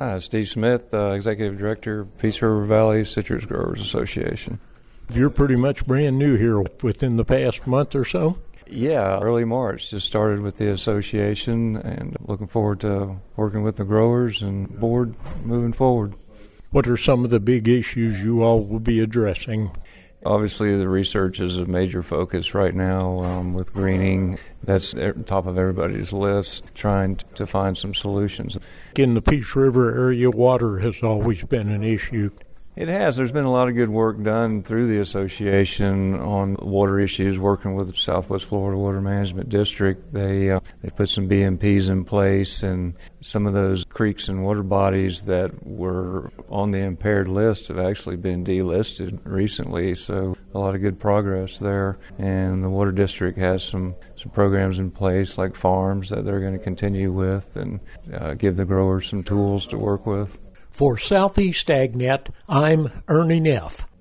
Hi, Steve Smith, Executive Director, Peace River Valley Citrus Growers Association. You're pretty much brand new here within the past month or so? Yeah, early March. Just started with the association and looking forward to working with the growers and board moving forward. What are some of the big issues you all will be addressing? Obviously, the research is a major focus right now with greening. That's at the top of everybody's list, trying to find some solutions. In the Peace River area, water has always been an issue. It has. There's been a lot of good work done through the association on water issues, working with the Southwest Florida Water Management District. They put some BMPs in place, and some of those creeks and water bodies that were on the impaired list have actually been delisted recently, so a lot of good progress there. And the Water District has some programs in place like farms that they're going to continue with and give the growers some tools to work with. For Southeast AgNet, I'm Ernie Neff.